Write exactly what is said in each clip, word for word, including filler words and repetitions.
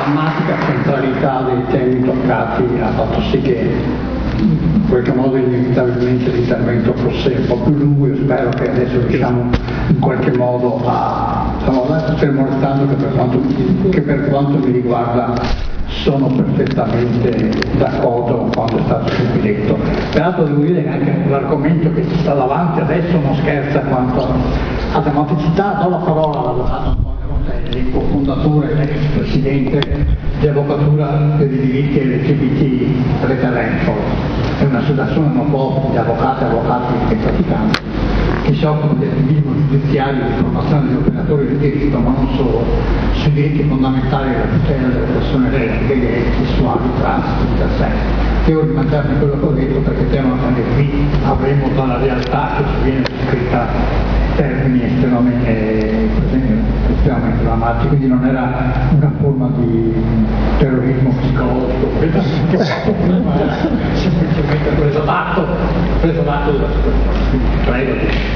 drammatica centralità dei temi toccati ha fatto sì che in qualche modo inevitabilmente l'intervento fosse un po' più lungo. Io spero che adesso riusciamo in qualche modo a... Insomma, fermo restando che per quanto, che per quanto mi riguarda sono perfettamente d'accordo quando è stato qui detto. Peraltro devo dire che anche l'argomento che ci sta davanti adesso non scherza quanto a drammaticità. Do la parola all'avvocato Antonio Rotelli, cofondatore e ex presidente di Avvocatura per i diritti L G B T Rete Renfro. È un'associazione non profit di avvocati, avvocati e praticanti che si occupano di attivismo giudiziario e di formazione degli operatori del diritto, ma non solo, sui diritti fondamentali della tutela delle persone lesbiche, gay, sessuali, trans, intersex. Devo rimangiarmi quello che ho detto perché temo che anche qui avremo dalla realtà che ci viene descritta termini estremamente, eh, estremamente drammatici, quindi non era una forma di terrorismo psicologico, che era semplicemente preso d'atto, preso d'atto della situazione. Prego.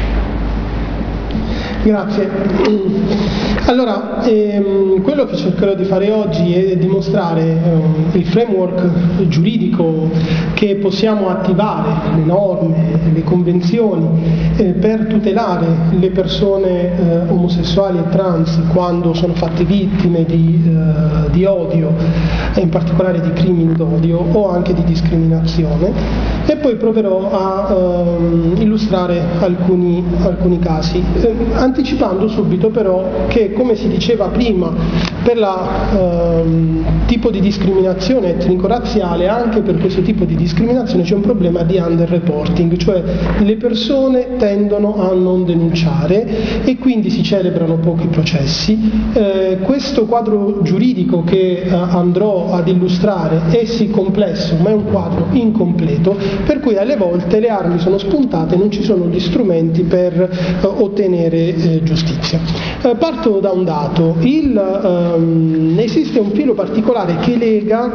Grazie. Allora, ehm, quello che cercherò di fare oggi è dimostrare eh, il framework giuridico che possiamo attivare, le norme, le convenzioni eh, per tutelare le persone eh, omosessuali e trans quando sono fatte vittime di, eh, di odio, e in particolare di crimini d'odio o anche di discriminazione, e poi proverò a ehm, illustrare alcuni, alcuni casi. Eh, anticipando subito però che, come si diceva prima, per la ehm, tipo di discriminazione etnico-razziale, anche per questo tipo di discriminazione c'è un problema di underreporting, cioè le persone tendono a non denunciare e quindi si celebrano pochi processi. Eh, questo quadro giuridico che eh, andrò ad illustrare è sì complesso, ma è un quadro incompleto, per cui alle volte le armi sono spuntate e non ci sono gli strumenti per eh, ottenere eh, giustizia. Eh, parto da un dato. Il, ehm, esiste un filo particolare che lega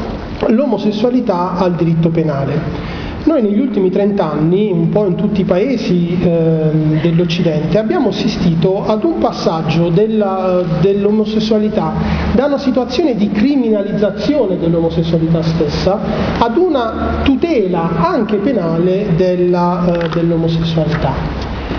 l'omosessualità al diritto penale. Noi negli ultimi trent'anni, un po' in tutti i paesi eh, dell'Occidente, abbiamo assistito ad un passaggio della, dell'omosessualità da una situazione di criminalizzazione dell'omosessualità stessa ad una tutela anche penale della, eh, dell'omosessualità.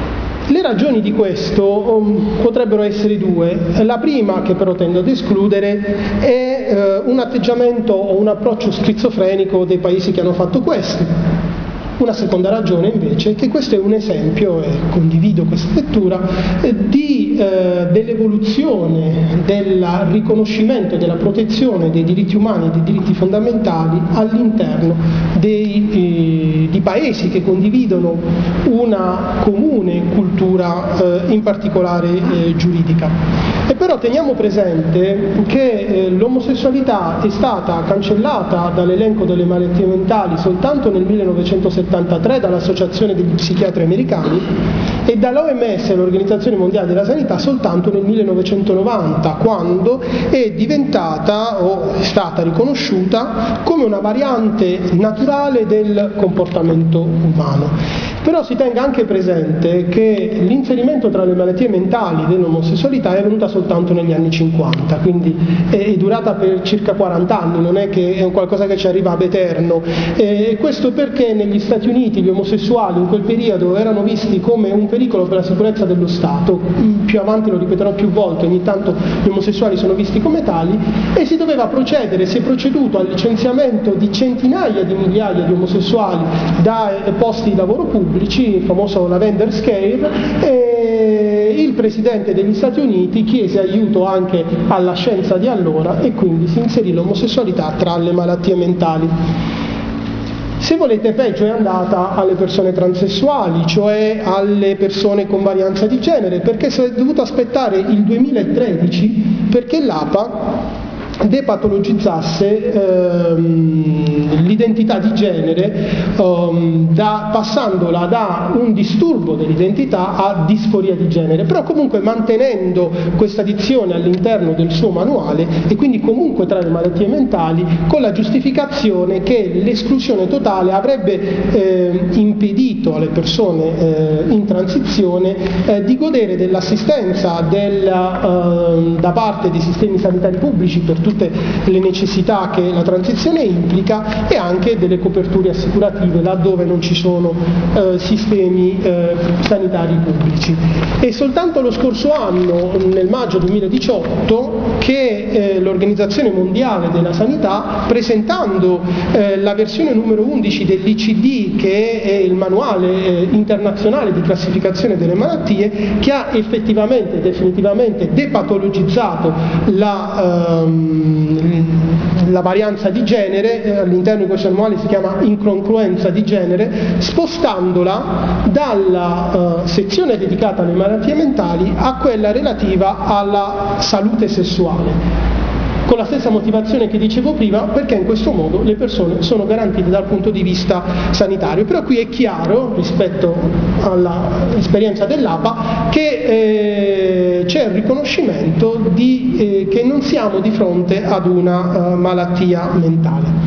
Le ragioni di questo um, potrebbero essere due. La prima, che però tendo ad escludere, è eh, un atteggiamento o un approccio schizofrenico dei paesi che hanno fatto questo. Una seconda ragione invece è che questo è un esempio, e condivido questa lettura, eh, di, eh, dell'evoluzione del riconoscimento e della protezione dei diritti umani e dei diritti fondamentali all'interno dei, eh, di paesi che condividono una comune cultura, eh, in particolare eh, giuridica. E però teniamo presente che eh, l'omosessualità è stata cancellata dall'elenco delle malattie mentali soltanto nel millenovecentosettantatré dall'Associazione degli Psichiatri Americani e dall'O M S, l'Organizzazione Mondiale della Sanità, soltanto nel millenovecentonovanta, quando è diventata o è stata riconosciuta come una variante naturale del comportamento umano. Però si tenga anche presente che l'inserimento tra le malattie mentali dell'omosessualità è venuta soltanto negli anni cinquanta, quindi è durata per circa quaranta anni, non è che è un qualcosa che ci arriva ad eterno. E questo perché negli Stati Uniti gli omosessuali in quel periodo erano visti come un pericolo per la sicurezza dello Stato, più avanti lo ripeterò più volte, ogni tanto gli omosessuali sono visti come tali, e si doveva procedere, si è proceduto al licenziamento di centinaia di migliaia di omosessuali da posti di lavoro pubblici, il famoso Lavender Scare, e il presidente degli Stati Uniti chiese aiuto anche alla scienza di allora e quindi si inserì l'omosessualità tra le malattie mentali. Se volete, peggio è andata alle persone transessuali, cioè alle persone con varianza di genere, perché si è dovuto aspettare il duemilatredici perché l'A P A depatologizzasse ehm, l'identità di genere, ehm, da, passandola da un disturbo dell'identità a disforia di genere, però comunque mantenendo questa dizione all'interno del suo manuale e quindi comunque tra le malattie mentali, con la giustificazione che l'esclusione totale avrebbe eh, impedito alle persone eh, in transizione eh, di godere dell'assistenza della, eh, da parte dei sistemi sanitari pubblici per tutti tutte le necessità che la transizione implica, e anche delle coperture assicurative laddove non ci sono eh, sistemi eh, sanitari pubblici. È soltanto lo scorso anno, nel maggio duemiladiciotto, che eh, l'Organizzazione Mondiale della Sanità, presentando eh, la versione numero undici dell'I C D, che è il manuale eh, internazionale di classificazione delle malattie, che ha effettivamente, definitivamente depatologizzato la, ehm, la varianza di genere, eh, all'interno di questo manuale si chiama incongruenza di genere, spostandola dalla eh, sezione dedicata alle malattie mentali a quella relativa alla salute sessuale, con la stessa motivazione che dicevo prima, perché in questo modo le persone sono garantite dal punto di vista sanitario. Però qui è chiaro, rispetto all'esperienza dell'A P A, che eh, c'è il riconoscimento di, eh, che non siamo di fronte ad una uh, malattia mentale.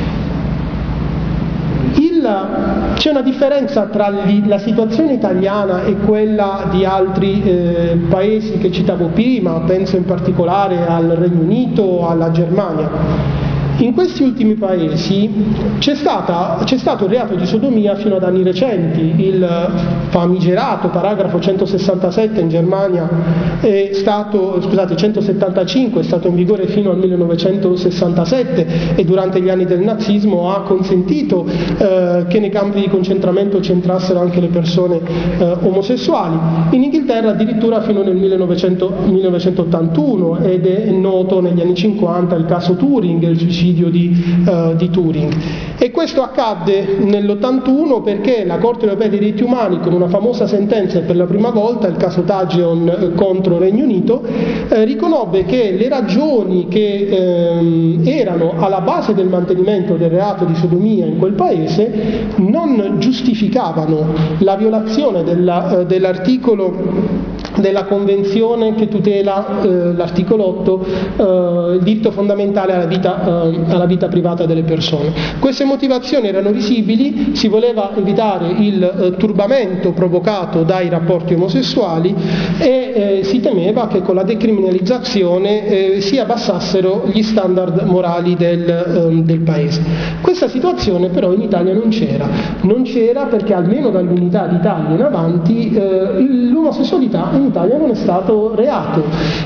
C'è una differenza tra la situazione italiana e quella di altri eh, paesi che citavo prima, penso in particolare al Regno Unito, alla Germania. In questi ultimi paesi c'è, stata, c'è stato il reato di sodomia fino ad anni recenti. Il famigerato paragrafo centosessantasette in Germania è stato, scusate, centosettantacinque è stato in vigore fino al millenovecentosessantasette, e durante gli anni del nazismo ha consentito eh, che nei campi di concentramento ci entrassero anche le persone eh, omosessuali. In Inghilterra addirittura fino nel millenovecento, millenovecentottantuno, ed è noto negli anni cinquanta il caso Turing, il suicidio Di, uh, di Turing. E questo accadde nell'ottantuno perché la Corte europea dei diritti umani, con una famosa sentenza per la prima volta, il caso Tageon eh, contro Regno Unito, eh, riconobbe che le ragioni che eh, erano alla base del mantenimento del reato di sodomia in quel paese non giustificavano la violazione della, eh, dell'articolo della Convenzione che tutela eh, l'articolo otto, eh, il diritto fondamentale alla vita, eh, alla vita privata delle persone. Queste motivazioni erano risibili, si voleva evitare il eh, turbamento provocato dai rapporti omosessuali, e eh, si temeva che con la decriminalizzazione eh, si abbassassero gli standard morali del, eh, del paese. Questa situazione però in Italia non c'era, non c'era perché almeno dall'Unità d'Italia in avanti eh, l'omosessualità in Italia non è stato reato.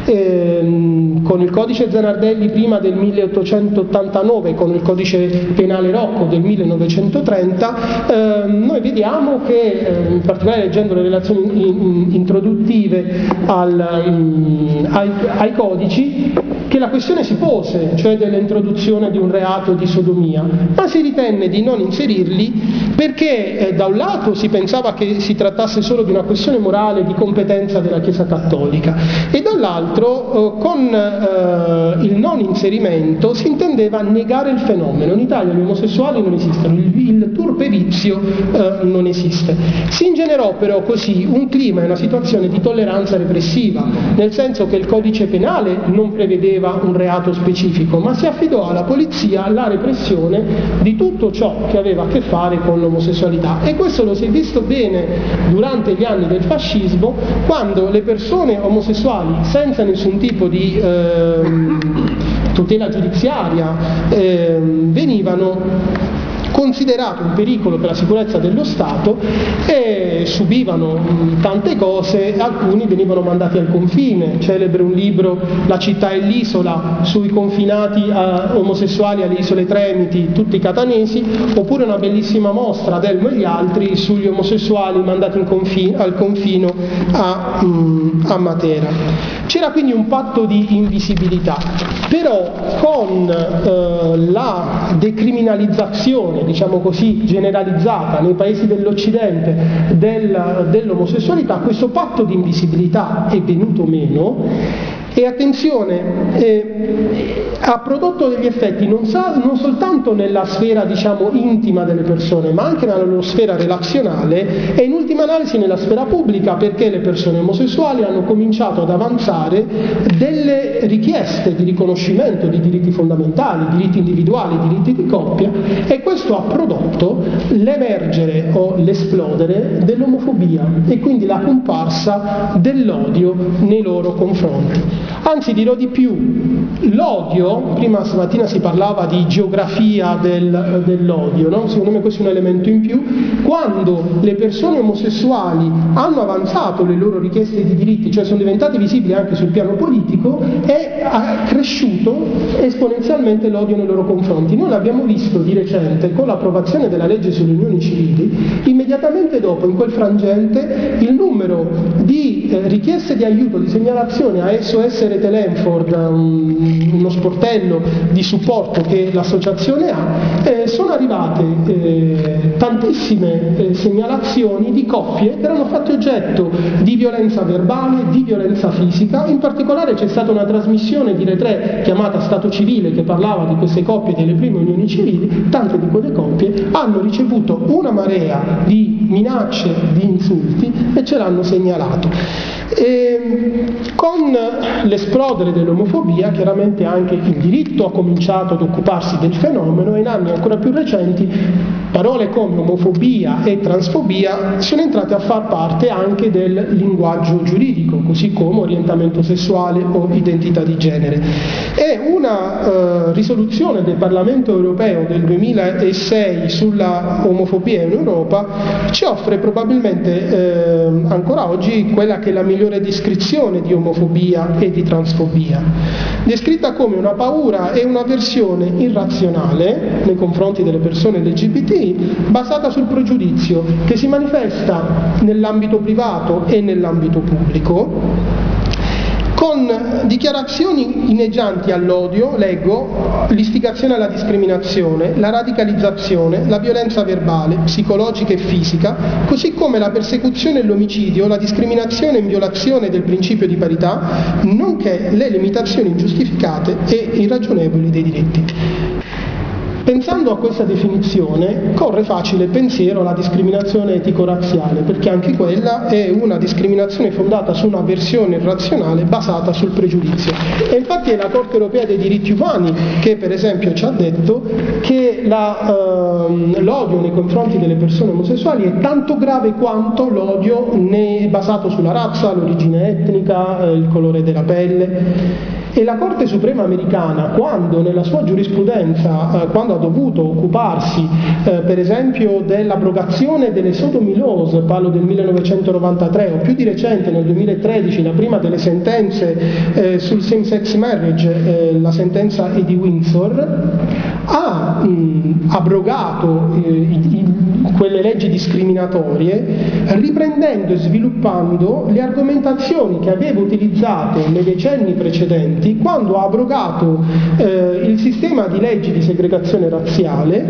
Eh, con il codice Zanardelli prima del milleottocentottantanove, con il codice penale Rocco del millenovecentotrenta, eh, noi vediamo che, eh, in particolare leggendo le relazioni in, in, introduttive al, um, ai, ai codici, che la questione si pose, cioè dell'introduzione di un reato di sodomia, ma si ritenne di non inserirli perché eh, da un lato si pensava che si trattasse solo di una questione morale di competenza della Chiesa Cattolica, e dall'altro eh, con eh, il non inserimento si intendeva negare il fenomeno. In Italia gli omosessuali non esistono, il, il turpe vizio eh, non esiste. Si ingenerò però così un clima e una situazione di tolleranza repressiva, nel senso che il codice penale non prevedeva un reato specifico, ma si affidò alla polizia la repressione di tutto ciò che aveva a che fare con l'omosessualità. E questo lo si è visto bene durante gli anni del fascismo, quando le persone omosessuali senza nessun tipo di eh, tutela giudiziaria eh, venivano considerato un pericolo per la sicurezza dello Stato e subivano tante cose. Alcuni venivano mandati al confine. Celebre un libro, La città e l'isola, sui confinati eh, omosessuali alle isole Tremiti, tutti catanesi, oppure una bellissima mostra, Adelmo e gli altri, sugli omosessuali mandati in confine, al confino a, mm, a Matera. C'era quindi un patto di invisibilità, però con eh, la decriminalizzazione, diciamo così, generalizzata nei paesi dell'Occidente del, dell'omosessualità, questo patto di invisibilità è venuto meno. E attenzione, eh, ha prodotto degli effetti non, sa, non soltanto nella sfera, diciamo, intima delle persone, ma anche nella loro sfera relazionale e in ultima analisi nella sfera pubblica, perché le persone omosessuali hanno cominciato ad avanzare delle richieste di riconoscimento di diritti fondamentali, diritti individuali, diritti di coppia, e questo ha prodotto l'emergere o l'esplodere dell'omofobia e quindi la comparsa dell'odio nei loro confronti. Anzi, dirò di più, l'odio l'odio, prima stamattina si parlava di geografia del, dell'odio, no? Secondo me questo è un elemento in più. Quando le persone omosessuali hanno avanzato le loro richieste di diritti, cioè sono diventate visibili anche sul piano politico, è cresciuto esponenzialmente l'odio nei loro confronti. Noi l'abbiamo visto di recente con l'approvazione della legge sulle unioni civili. Immediatamente dopo, in quel frangente, il numero di eh, richieste di aiuto, di segnalazione a S O S Rete Lenford, um, uno sportello di supporto che l'associazione ha, eh, sono arrivate eh, tantissime eh, segnalazioni di coppie che erano fatte oggetto di violenza verbale, di violenza fisica. In particolare c'è stata una trasmissione di Re tre chiamata Stato Civile che parlava di queste coppie delle prime unioni civili. Tante di quelle coppie hanno ricevuto una marea di minacce, di insulti e ce l'hanno segnalato. E con l'esplodere dell'omofobia chiaramente anche il diritto ha cominciato ad occuparsi del fenomeno e in anni ancora più recenti parole come omofobia e transfobia sono entrate a far parte anche del linguaggio giuridico, così come orientamento sessuale o identità di genere. E una eh, risoluzione del Parlamento europeo del duemilasei sulla omofobia in Europa ci offre probabilmente eh, ancora oggi quella che è la migliore descrizione di omofobia e di transfobia, descritta come una paura e un'avversione irrazionale nei confronti delle persone L G B T basata sul pregiudizio che si manifesta nell'ambito privato e nell'ambito pubblico, con dichiarazioni inneggianti all'odio, leggo, l'istigazione alla discriminazione, la radicalizzazione, la violenza verbale, psicologica e fisica, così come la persecuzione e l'omicidio, la discriminazione in violazione del principio di parità, nonché le limitazioni ingiustificate e irragionevoli dei diritti. Pensando a questa definizione corre facile pensiero alla discriminazione etico-razziale, perché anche quella è una discriminazione fondata su una versione irrazionale basata sul pregiudizio. E infatti è la Corte Europea dei Diritti Umani che per esempio ci ha detto che la, ehm, l'odio nei confronti delle persone omosessuali è tanto grave quanto l'odio ne, basato sulla razza, l'origine etnica, eh, il colore della pelle. E la Corte Suprema americana, quando nella sua giurisprudenza, eh, quando ha dovuto occuparsi eh, per esempio dell'abrogazione delle sodomy laws, parlo del millenovecentonovantatré, o più di recente nel duemilatredici la prima delle sentenze eh, sul same-sex marriage, eh, la sentenza di Windsor, ha mh, abrogato eh, i, i, quelle leggi discriminatorie riprendendo e sviluppando le argomentazioni che aveva utilizzato nei decenni precedenti quando ha abrogato eh, il sistema di leggi di segregazione razziale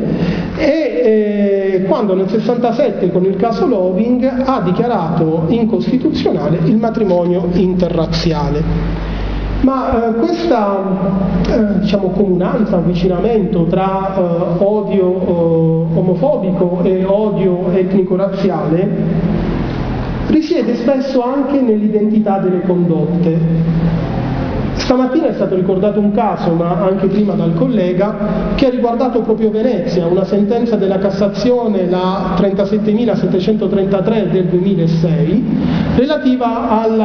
e eh, quando nel sessantasette con il caso Loving ha dichiarato incostituzionale il matrimonio interrazziale. Ma eh, questa eh, diciamo, comunanza, avvicinamento tra eh, odio eh, omofobico e odio etnico-razziale risiede spesso anche nell'identità delle condotte. Stamattina è stato ricordato un caso, ma anche prima dal collega, che ha riguardato proprio Venezia, una sentenza della Cassazione, la trentasettemilasettecentotrentatré del duemilasei, relativa al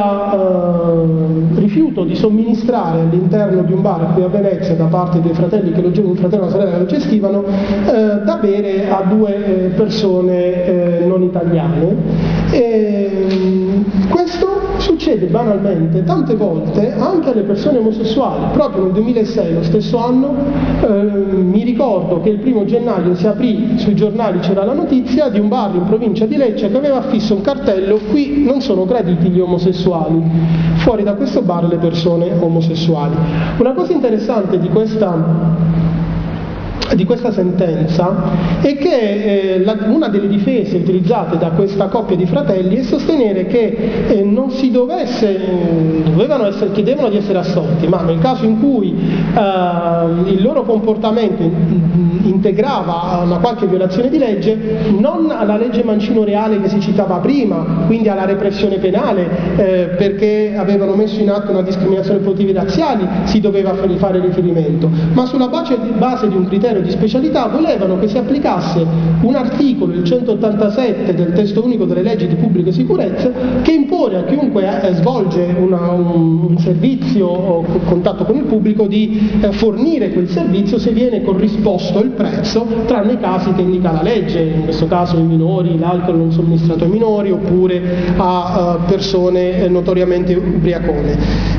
eh, rifiuto di somministrare all'interno di un bar qui a Venezia da parte dei fratelli che lo, un fratello e una sorella che lo gestivano eh, da bere a due eh, persone eh, non italiane. E, questo succede banalmente tante volte anche alle persone omosessuali. Proprio nel duemilasei, lo stesso anno, eh, mi ricordo che il primo gennaio si aprì, sui giornali c'era la notizia di un bar in provincia di Lecce che aveva affisso un cartello: qui non sono graditi gli omosessuali, fuori da questo bar le persone omosessuali. Una cosa interessante di questa di questa sentenza è che eh, la, una delle difese utilizzate da questa coppia di fratelli è sostenere che eh, non si dovesse, dovevano essere, chiedevano di essere assolti, ma nel caso in cui eh, il loro comportamento integrava una qualche violazione di legge, non alla legge Mancino Reale che si citava prima, quindi alla repressione penale, eh, perché avevano messo in atto una discriminazione per motivi razziali, si doveva fare riferimento, ma sulla base di, base di un criterio di specialità volevano che si applicasse un articolo, il centottantasette del testo unico delle leggi di pubblica sicurezza, che impone a chiunque eh, svolge una, un, un servizio o contatto con il pubblico di eh, fornire quel servizio se viene corrisposto il prezzo, tranne i casi che indica la legge, in questo caso i minori, l'alcol non somministrato ai minori oppure a uh, persone notoriamente ubriacone.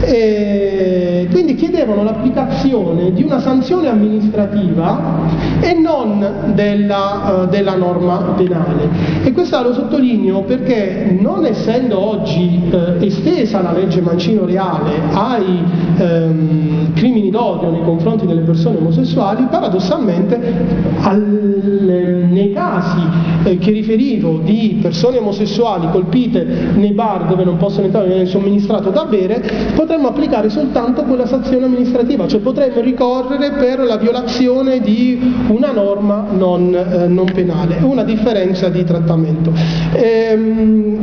E quindi chiedevano l'applicazione di una sanzione amministrativa e non della, uh, della norma penale. E questo lo sottolineo perché, non essendo oggi uh, estesa la legge Mancino Reale ai um, crimini d'odio nei confronti delle persone omosessuali, paradossalmente al, nei casi eh, che riferivo di persone omosessuali colpite nei bar dove non possono entrare, viene somministrato da bere, potremmo applicare soltanto quella sanzione amministrativa, cioè potremmo ricorrere per la violazione di una norma non, eh, non penale, una differenza di trattamento. Ehm,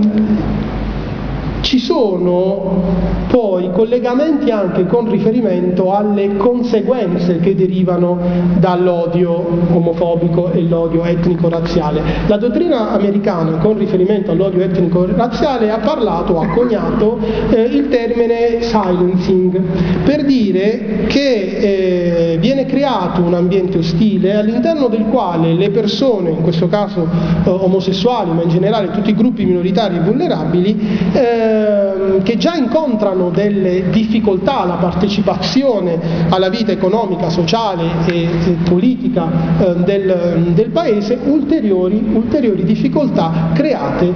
Ci sono poi collegamenti anche con riferimento alle conseguenze che derivano dall'odio omofobico e l'odio etnico-razziale. La dottrina americana con riferimento all'odio etnico-razziale ha parlato, ha coniato eh, il termine silencing, per dire che eh, viene creato un ambiente ostile all'interno del quale le persone, in questo caso eh, omosessuali, ma in generale tutti i gruppi minoritari e vulnerabili, eh, che già incontrano delle difficoltà alla partecipazione alla vita economica, sociale e, e politica eh, del, del paese, ulteriori, ulteriori difficoltà create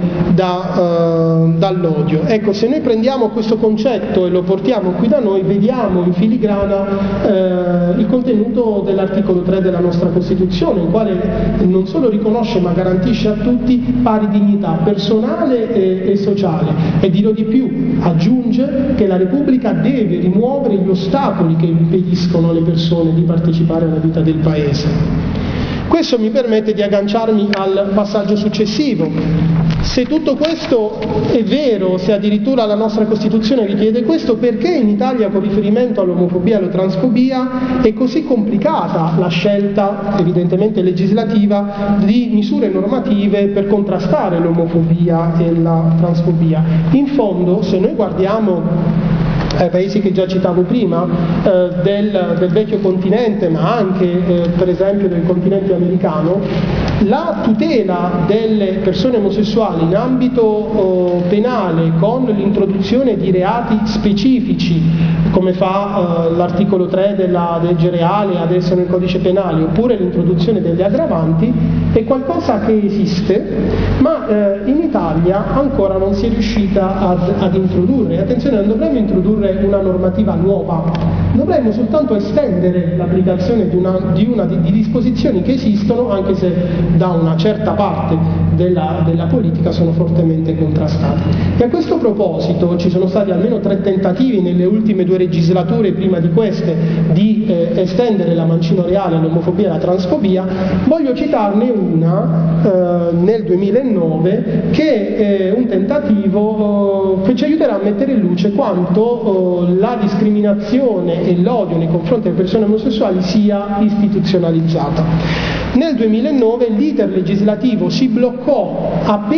da, eh, dall'odio. Ecco, se noi prendiamo questo concetto e lo portiamo qui da noi, vediamo in filigrana eh, il contenuto dell'articolo tre della nostra Costituzione, il quale non solo riconosce ma garantisce a tutti pari dignità personale e, e sociale, e dirò di più, aggiunge che la Repubblica deve rimuovere gli ostacoli che impediscono alle persone di partecipare alla vita del Paese. Questo mi permette di agganciarmi al passaggio successivo. Se tutto questo è vero, se addirittura la nostra Costituzione richiede questo, perché in Italia con riferimento all'omofobia e alla transfobia è così complicata la scelta, evidentemente legislativa, di misure normative per contrastare l'omofobia e la transfobia? In fondo, se noi guardiamo ai paesi che già citavo prima, eh, del, del vecchio continente, ma anche eh, per esempio del continente americano, la tutela delle persone omosessuali in ambito oh, penale, con l'introduzione di reati specifici come fa eh, l'articolo tre della legge reale adesso nel codice penale, oppure l'introduzione delle aggravanti, è qualcosa che esiste, ma eh, in Italia ancora non si è riuscita ad, ad introdurre. Attenzione, non dovremmo introdurre una normativa nuova, dovremmo soltanto estendere l'applicazione di una, di, una di, di disposizioni che esistono, anche se da una certa parte della, della politica sono fortemente contrastate. E a questo proposito ci sono stati almeno tre tentativi nelle ultime due legislature, prima di queste, di eh, estendere la Mancino Reale all'omofobia e alla transfobia. Voglio citarne una eh, nel duemilanove, che è un tentativo eh, che ci aiuterà a mettere in luce quanto eh, la discriminazione e l'odio nei confronti delle persone omosessuali sia istituzionalizzata. Nel duemilanove l'iter legislativo si bloccò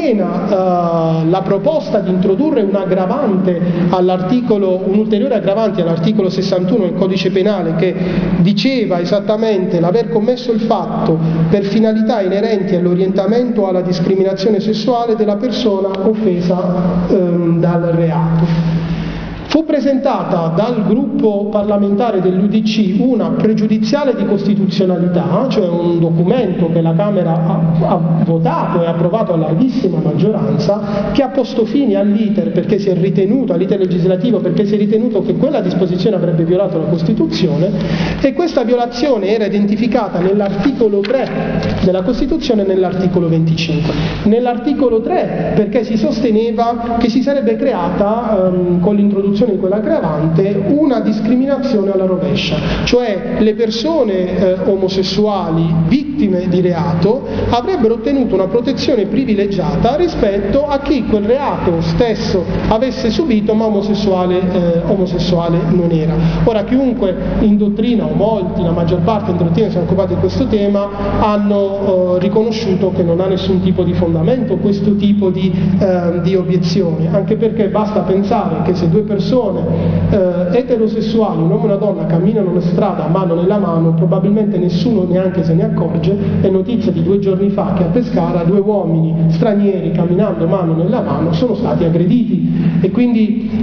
appena eh, la proposta di introdurre un aggravante all'articolo, un ulteriore aggravante all'articolo sessantuno del codice penale, che diceva esattamente l'aver commesso il fatto per finalità inerenti all'orientamento o alla discriminazione sessuale della persona offesa ehm, dal reato. Fu presentata dal gruppo parlamentare dell'U D C una pregiudiziale di costituzionalità, cioè un documento che la Camera ha, ha votato e approvato a larghissima maggioranza, che ha posto fine all'iter perché si è ritenuto, all'iter legislativo, perché si è ritenuto che quella disposizione avrebbe violato la Costituzione, e questa violazione era identificata nell'articolo tre della Costituzione e nell'articolo venticinque. Nell'articolo tre perché si sosteneva che si sarebbe creata ehm, con l'introduzione l'applicazione di quell'aggravante una discriminazione alla rovescia, cioè le persone eh, omosessuali vittime di reato avrebbero ottenuto una protezione privilegiata rispetto a chi quel reato stesso avesse subito ma omosessuale, eh, omosessuale non era. Ora, chiunque in dottrina, o molti, la maggior parte in dottrina si è occupato di questo tema, hanno eh, riconosciuto che non ha nessun tipo di fondamento questo tipo di, eh, di obiezione, anche perché basta pensare che se due persone eh, eterosessuali, un uomo e una donna, camminano in strada mano nella mano, probabilmente nessuno neanche se ne accorge. È notizia di due giorni fa che a Pescara due uomini stranieri camminando mano nella mano sono stati aggrediti, e quindi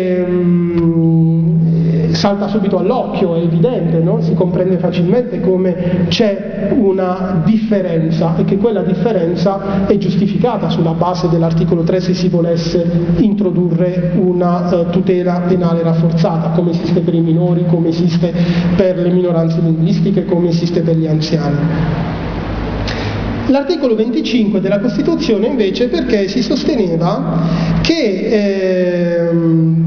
ehm, salta subito all'occhio, è evidente, no? Si comprende facilmente come c'è una differenza e che quella differenza è giustificata sulla base dell'articolo tre se si volesse introdurre una uh, tutela penale rafforzata, come esiste per i minori, come esiste per le minoranze linguistiche, come esiste per gli anziani. L'articolo venticinque della Costituzione invece, perché si sosteneva che ehm,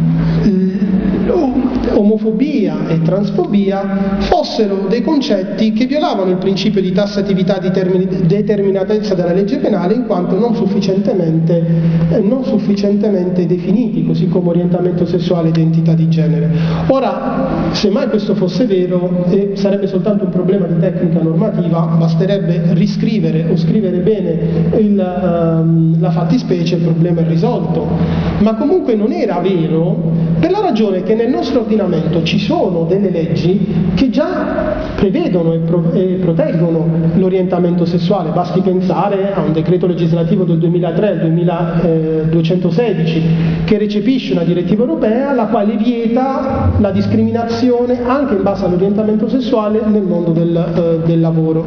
omofobia e transfobia fossero dei concetti che violavano il principio di tassatività di determinatezza della legge penale, in quanto non sufficientemente, eh, non sufficientemente definiti, così come orientamento sessuale e identità di genere. Ora, se mai questo fosse vero, eh, sarebbe soltanto un problema di tecnica normativa, basterebbe riscrivere o scrivere bene il, ehm, la fattispecie, il problema è risolto. Ma comunque non era vero, per la ragione che nel nostro ordinamento ci sono delle leggi che già prevedono e, pro- e proteggono l'orientamento sessuale. Basti pensare a un decreto legislativo del duemilatré al duemiladuecentosedici che recepisce una direttiva europea la quale vieta la discriminazione anche in base all'orientamento sessuale nel mondo del, eh, del lavoro.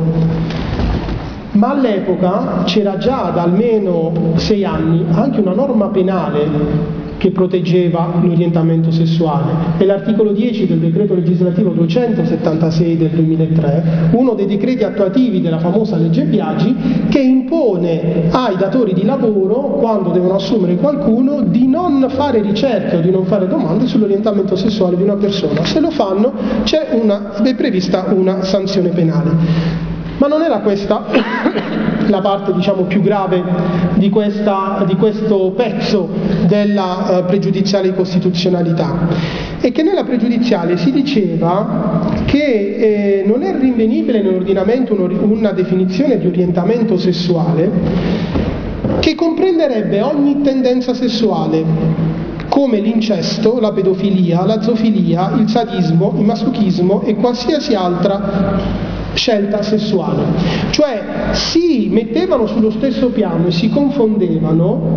Ma all'epoca c'era già da almeno sei anni anche una norma penale che proteggeva l'orientamento sessuale. È l'articolo dieci del decreto legislativo duecentosettantasei del duemilatré, uno dei decreti attuativi della famosa legge Biagi, che impone ai datori di lavoro, quando devono assumere qualcuno, di non fare ricerche o di non fare domande sull'orientamento sessuale di una persona. Se lo fanno c'è una, è prevista una sanzione penale. Ma non era questa la parte, diciamo, più grave di, questa, di questo pezzo della uh, pregiudiziale di costituzionalità. E che nella pregiudiziale si diceva che eh, non è rinvenibile nell'ordinamento una definizione di orientamento sessuale che comprenderebbe ogni tendenza sessuale, come l'incesto, la pedofilia, la zoofilia, il sadismo, il masochismo e qualsiasi altra scelta sessuale. Cioè si mettevano sullo stesso piano e si confondevano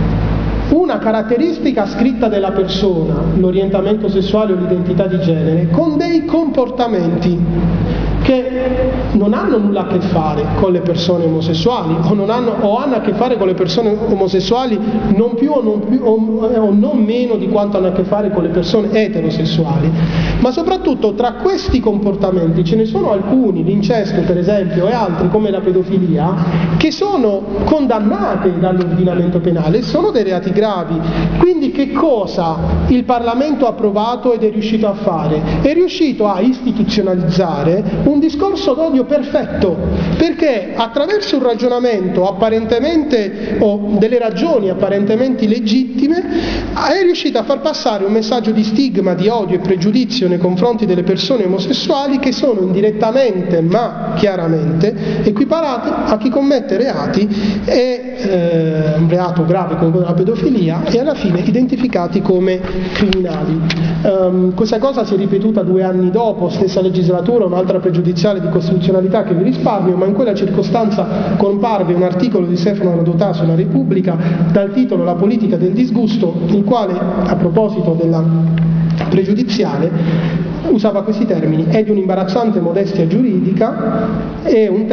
una caratteristica scritta della persona, l'orientamento sessuale o l'identità di genere, con dei comportamenti che non hanno nulla a che fare con le persone omosessuali o, non hanno, o hanno a che fare con le persone omosessuali non più o non, più, o, o non meno di quanto hanno a che fare con le persone eterosessuali. Ma soprattutto tra questi comportamenti ce ne sono alcuni, l'incesto per esempio e altri come la pedofilia, che sono condannati dall'ordinamento penale e sono dei reati gravi. Quindi che cosa il Parlamento ha approvato ed è riuscito a fare? È riuscito a istituzionalizzare un discorso d'odio perfetto, perché attraverso un ragionamento apparentemente o delle ragioni apparentemente legittime è riuscito a far passare un messaggio di stigma, di odio e pregiudizio nei confronti delle persone omosessuali che sono indirettamente ma chiaramente equiparate a chi commette reati e eh, un reato grave come la pedofilia e alla fine identificati come criminali. Um, questa cosa si è ripetuta due anni dopo, stessa legislatura, un'altra pregiudiziale di costituzionalità che vi risparmio, ma in quella circostanza comparve un articolo di Stefano Rodotà sulla Repubblica dal titolo La politica del disgusto, il quale a proposito della pregiudiziale usava questi termini: è di un'imbarazzante modestia giuridica e un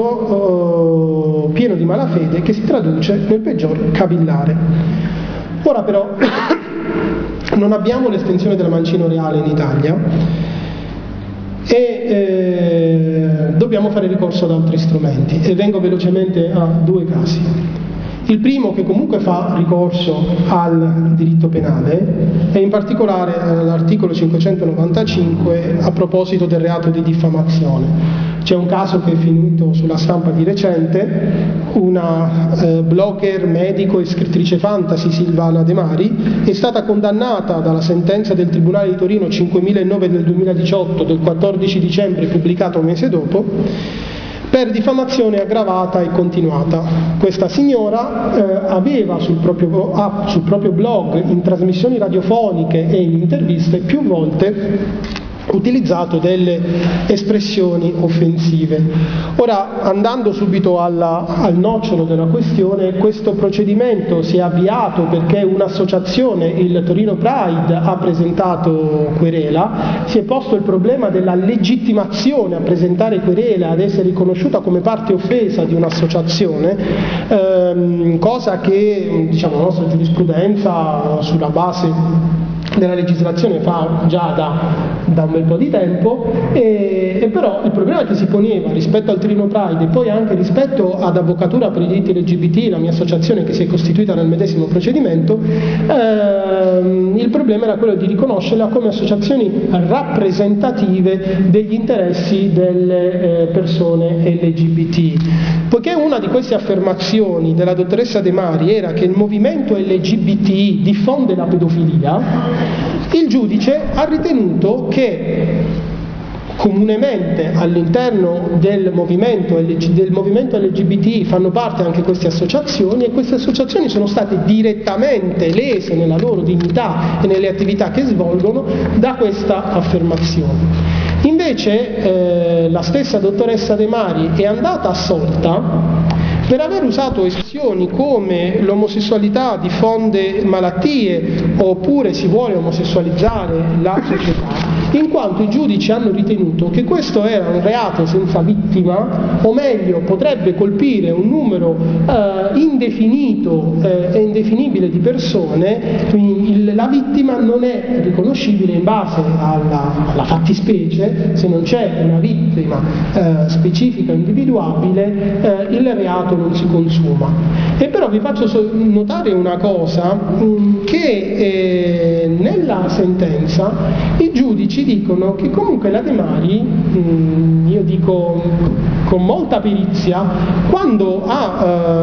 testo eh, pieno di malafede che si traduce nel peggior cavillare. Ora però non abbiamo l'estensione del mancino reale in Italia e eh, dobbiamo fare ricorso ad altri strumenti, e vengo velocemente a due casi. Il primo, che comunque fa ricorso al diritto penale, e in particolare all'articolo cinquecentonovantacinque a proposito del reato di diffamazione. C'è un caso che è finito sulla stampa di recente: una eh, blogger, medico e scrittrice fantasy, Silvana De Mari, è stata condannata dalla sentenza del Tribunale di Torino cinquemilanove del duemiladiciotto del quattordici dicembre, pubblicata un mese dopo, per diffamazione aggravata e continuata. Questa signora eh, aveva sul proprio, ah, sul proprio blog, in trasmissioni radiofoniche e in interviste, più volte utilizzato delle espressioni offensive. Ora, andando subito alla, al nocciolo della questione, questo procedimento si è avviato perché un'associazione, il Torino Pride, ha presentato querela. Si è posto il problema della legittimazione a presentare querela, ad essere riconosciuta come parte offesa di un'associazione, ehm, cosa che, diciamo, la nostra giurisprudenza, sulla base della legislazione, fa già da, da un bel po' di tempo, e, e però il problema che si poneva rispetto al Torino Pride e poi anche rispetto ad Avvocatura per i diritti L G B T, la mia associazione che si è costituita nel medesimo procedimento, ehm, il problema era quello di riconoscerla come associazioni rappresentative degli interessi delle eh, persone L G B T. Poiché una di queste affermazioni della dottoressa De Mari era che il movimento L G B T I diffonde la pedofilia, il giudice ha ritenuto che comunemente all'interno del movimento, del movimento L G B T I fanno parte anche queste associazioni, e queste associazioni sono state direttamente lese nella loro dignità e nelle attività che svolgono da questa affermazione. Invece eh, la stessa dottoressa De Mari è andata assolta per aver usato espressioni come l'omosessualità diffonde malattie, oppure si vuole omosessualizzare la società, in quanto i giudici hanno ritenuto che questo era un reato senza vittima, o meglio potrebbe colpire un numero eh, indefinito eh, e indefinibile di persone. Il, la vittima non è riconoscibile in base alla, alla fattispecie. Se non c'è una vittima eh, specifica, individuabile, eh, il reato non si consuma. E però vi faccio notare una cosa, mh, che eh, nella sentenza i giudici dicono che comunque la De Mari, mh, io dico con molta perizia, quando ha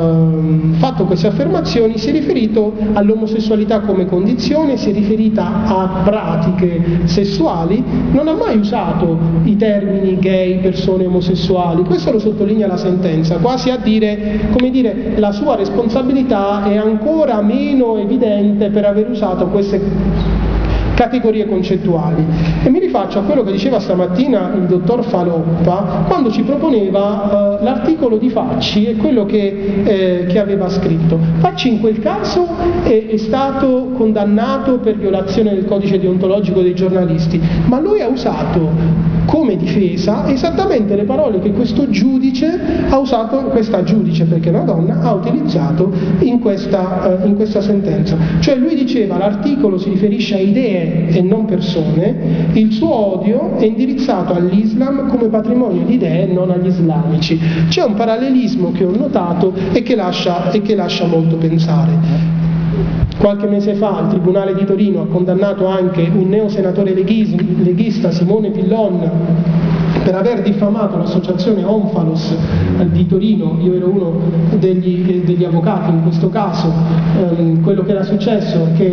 eh, fatto queste affermazioni si è riferito all'omosessualità come condizione, si è riferita a pratiche sessuali, non ha mai usato i termini gay, persone omosessuali. Questo lo sottolinea la sentenza, quasi a dire, come dire, la sua responsabilità è ancora meno evidente per aver usato queste categorie concettuali. E mi rifaccio a quello che diceva stamattina il dottor Faloppa quando ci proponeva eh, l'articolo di Facci e quello che, eh, che aveva scritto. Facci in quel caso è, è stato condannato per violazione del codice deontologico dei giornalisti, ma lui ha usato come difesa esattamente le parole che questo giudice ha usato, questa giudice perché è una donna, ha utilizzato in questa, eh, in questa sentenza. Cioè lui diceva l'articolo si riferisce a idee e non persone, il suo odio è indirizzato all'Islam come patrimonio di idee e non agli islamici. C'è un parallelismo che ho notato e che lascia, e che lascia molto pensare. Qualche mese fa il Tribunale di Torino ha condannato anche un neo senatore leghista, Simone Pillon, per aver diffamato l'associazione Onfalos di Torino. Io ero uno degli, degli avvocati in questo caso. Ehm, quello che era successo è che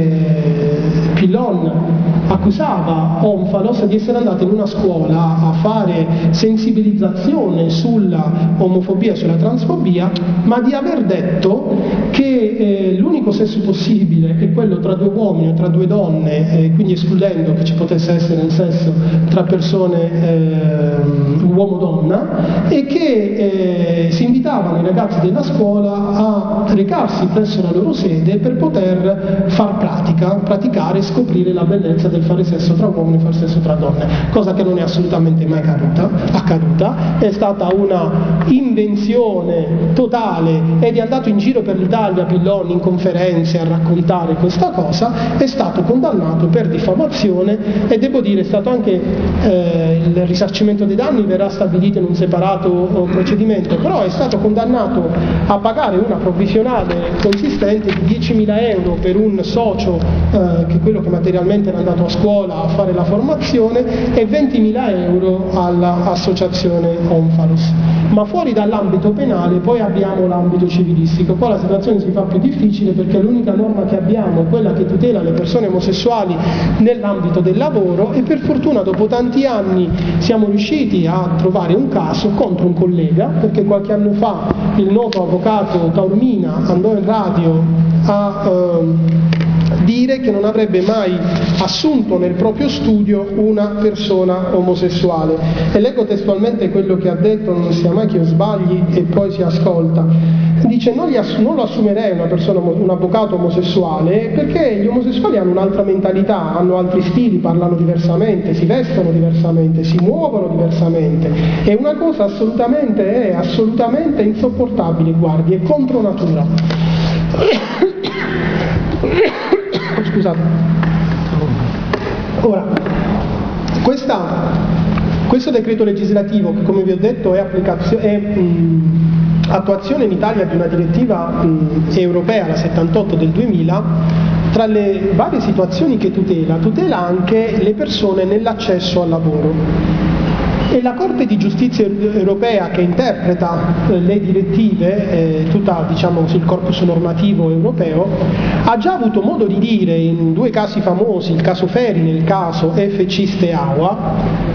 eh, Pillon accusava Onfalos di essere andato in una scuola a fare sensibilizzazione sulla omofobia e sulla transfobia, ma di aver detto che eh, l'unico sesso possibile è quello tra due uomini o tra due donne, eh, quindi escludendo che ci potesse essere un sesso tra persone eh, uomo-donna, e che eh, si invitavano i ragazzi della scuola a recarsi presso la loro sede per poter far pratica, praticare e scoprire la bellezza del fare sesso tra uomini e fare sesso tra donne, cosa che non è assolutamente mai accaduta, accaduta. È stata una invenzione totale ed è andato in giro per l'Italia Pillon in conferenze a raccontare questa cosa, è stato condannato per diffamazione e devo dire è stato anche eh, il risarcimento dei danni verrà stabilito in un separato procedimento, però è stato condannato a pagare una provvisionale consistente di diecimila euro per un socio eh, che è quello che materialmente era andato a scuola a fare la formazione e ventimila euro all'associazione Onfalos. Ma fuori dall'ambito penale poi abbiamo l'ambito civilistico. Qua la situazione si fa più difficile perché l'unica norma che abbiamo è quella che tutela le persone omosessuali nell'ambito del lavoro e per fortuna dopo tanti anni siamo riusciti a trovare un caso contro un collega, perché qualche anno fa il noto avvocato Taormina andò in radio a eh, dire che non avrebbe mai assunto nel proprio studio una persona omosessuale. E leggo testualmente quello che ha detto, non sia mai che io sbagli e poi si ascolta. Dice: non, gli ass- non lo assumerei una persona, un avvocato omosessuale, perché gli omosessuali hanno un'altra mentalità, hanno altri stili, parlano diversamente, si vestono diversamente, si muovono diversamente. È una cosa assolutamente, è assolutamente insopportabile, guardi, è contro natura. Scusate. Ora, questa, questo decreto legislativo, che come vi ho detto è, è mh, attuazione in Italia di una direttiva mh, europea, la settantotto del duemila, tra le varie situazioni che tutela, tutela anche le persone nell'accesso al lavoro. E la Corte di Giustizia europea, che interpreta eh, le direttive, eh, tutta diciamo così, il corpus normativo europeo, ha già avuto modo di dire in due casi famosi, il caso Ferin e il caso F C Steaua,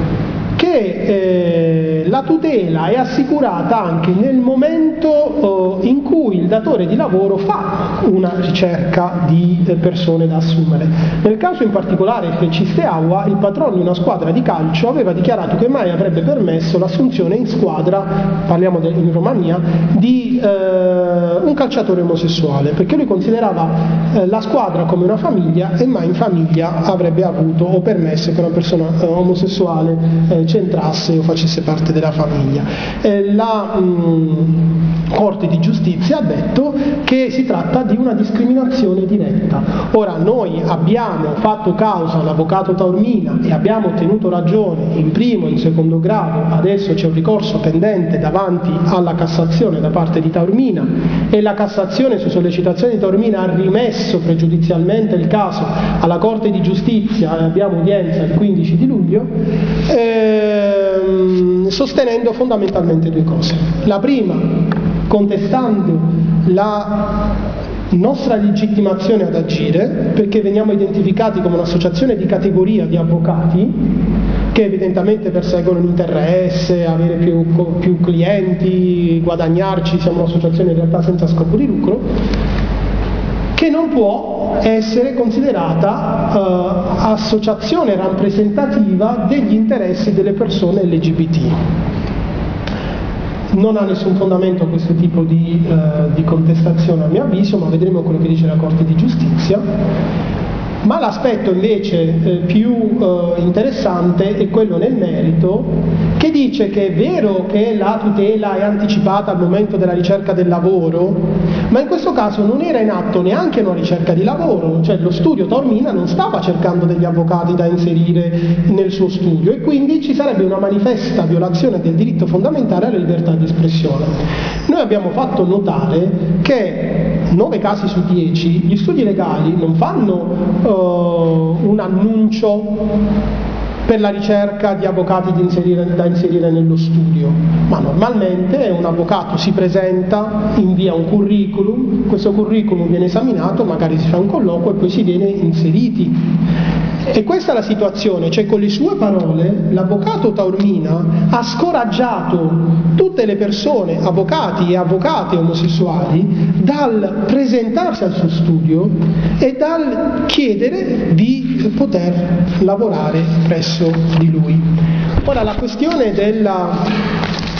che eh, la tutela è assicurata anche nel momento eh, in cui il datore di lavoro fa una ricerca di eh, persone da assumere. Nel caso in particolare F C Steaua, il patrono di una squadra di calcio aveva dichiarato che mai avrebbe permesso l'assunzione in squadra, parliamo de- in Romania, di eh, un calciatore omosessuale, perché lui considerava eh, la squadra come una famiglia e mai in famiglia avrebbe avuto o permesso che una persona eh, omosessuale eh, entrasse o facesse parte della famiglia. Eh, la mh, Corte di Giustizia ha detto che si tratta di una discriminazione diretta. Ora, noi abbiamo fatto causa all'avvocato Taormina e abbiamo ottenuto ragione in primo e in secondo grado, adesso c'è un ricorso pendente davanti alla Cassazione da parte di Taormina e la Cassazione su sollecitazione di Taormina ha rimesso pregiudizialmente il caso alla Corte di Giustizia e abbiamo udienza il quindici di luglio. Eh, sostenendo fondamentalmente due cose. La prima, contestando la nostra legittimazione ad agire, perché veniamo identificati come un'associazione di categoria di avvocati che evidentemente perseguono un interesse, avere più, più clienti, guadagnarci, siamo un'associazione in realtà senza scopo di lucro, che non può essere considerata uh, associazione rappresentativa degli interessi delle persone L G B T. Non ha nessun fondamento questo tipo di, uh, di contestazione a mio avviso, ma vedremo quello che dice la Corte di Giustizia. Ma l'aspetto invece eh, più eh, interessante è quello nel merito, che dice che è vero che la tutela è anticipata al momento della ricerca del lavoro, ma in questo caso non era in atto neanche una ricerca di lavoro, cioè lo studio Taormina non stava cercando degli avvocati da inserire nel suo studio e quindi ci sarebbe una manifesta violazione del diritto fondamentale alla libertà di espressione. Noi abbiamo fatto notare che nove casi su dieci gli studi legali non fanno uh, un annuncio per la ricerca di avvocati da inserire, da inserire nello studio, ma normalmente un avvocato si presenta, invia un curriculum, questo curriculum viene esaminato, magari si fa un colloquio e poi si viene inseriti. E questa è la situazione, cioè con le sue parole l'avvocato Taormina ha scoraggiato tutte le persone, avvocati e avvocate omosessuali, dal presentarsi al suo studio e dal chiedere di poter lavorare presso di lui. Ora la questione della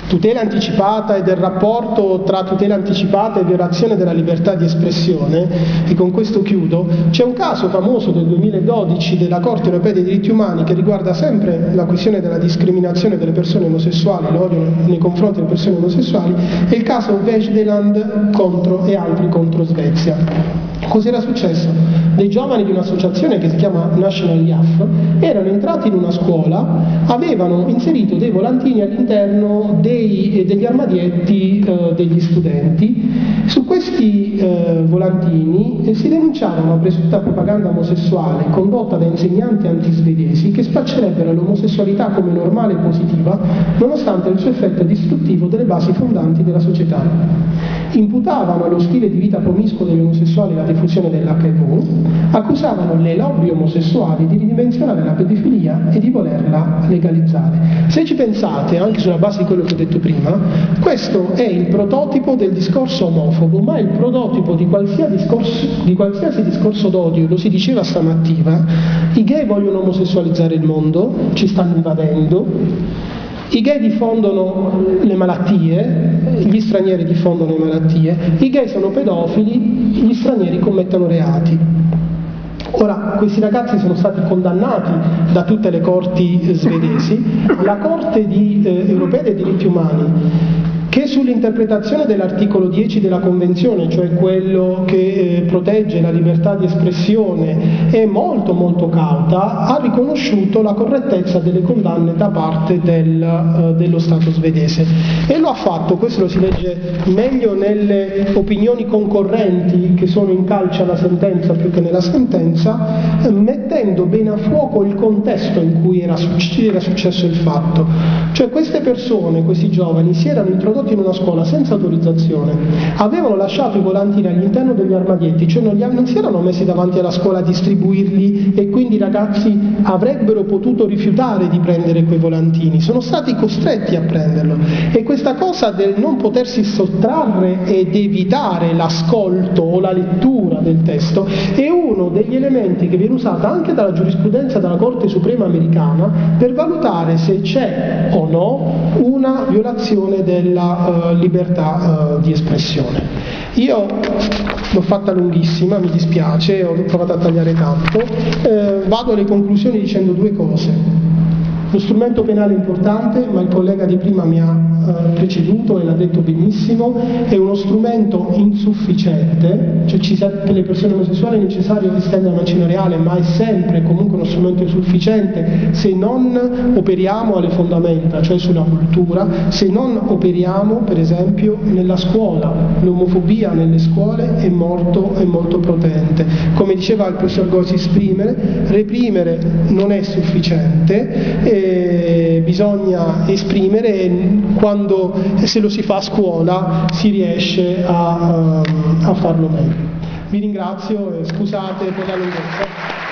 tutela anticipata e del rapporto tra tutela anticipata e violazione della libertà di espressione, e con questo chiudo, c'è un caso famoso del duemiladodici della Corte Europea dei Diritti Umani che riguarda sempre la questione della discriminazione delle persone omosessuali, l'odio nei confronti delle persone omosessuali, è il caso Vejdeland contro e altri contro Svezia. Cos'era successo? Dei giovani di un'associazione che si chiama National Y A F erano entrati in una scuola, avevano inserito dei volantini all'interno dei, degli armadietti eh, degli studenti. Su questi eh, volantini eh, si denunciava una presunta propaganda omosessuale condotta da insegnanti antisvedesi che spaccerebbero l'omosessualità come normale e positiva, nonostante il suo effetto distruttivo delle basi fondanti della società. Imputavano allo stile di vita promiscuo degli omosessuali la diffusione dell'H I V, accusavano le lobby omosessuali di ridimensionare la pedofilia e di volerla legalizzare. Se ci pensate, anche sulla base di quello che ho detto prima, questo è il prototipo del discorso omofobo, ma è il prototipo di qualsiasi discorso, di qualsiasi discorso d'odio. Lo si diceva stamattina: i gay vogliono omosessualizzare il mondo, ci stanno invadendo. I gay diffondono le malattie, gli stranieri diffondono le malattie, i gay sono pedofili, gli stranieri commettono reati. Ora, questi ragazzi sono stati condannati da tutte le corti svedesi. La Corte di, eh, Europea dei Diritti Umani, che sull'interpretazione dell'articolo dieci della Convenzione, cioè quello che eh, protegge la libertà di espressione, è molto molto cauta, ha riconosciuto la correttezza delle condanne da parte del, eh, dello Stato svedese, e lo ha fatto, questo lo si legge meglio nelle opinioni concorrenti che sono in calce alla sentenza più che nella sentenza, eh, mettendo bene a fuoco il contesto in cui era, successo, era successo il fatto. Cioè queste persone, questi giovani, si erano introdotti in una scuola senza autorizzazione, avevano lasciato i volantini all'interno degli armadietti, cioè non, li, non si erano messi davanti alla scuola a distribuirli, e quindi i ragazzi avrebbero potuto rifiutare di prendere quei volantini, sono stati costretti a prenderlo. E questa cosa del non potersi sottrarre ed evitare l'ascolto o la lettura del testo è uno degli elementi che viene usato anche dalla giurisprudenza della Corte Suprema americana per valutare se c'è o no una violazione della uh, libertà uh, di espressione. Io l'ho fatta lunghissima, mi dispiace, ho provato a tagliare tanto, eh, vado alle conclusioni dicendo due cose. Lo strumento penale è importante, ma il collega di prima mi ha eh, preceduto e l'ha detto benissimo, è uno strumento insufficiente, cioè ci, per le persone omosessuali è necessario estendere una vaccino reale, ma è sempre comunque uno strumento insufficiente se non operiamo alle fondamenta, cioè sulla cultura, se non operiamo per esempio nella scuola. L'omofobia nelle scuole è molto, è molto potente. Come diceva il professor Gosi, esprimere, reprimere non è sufficiente, e bisogna esprimere, e quando se lo si fa a scuola si riesce a, a farlo meglio. Vi ringrazio e scusate per la lunghezza.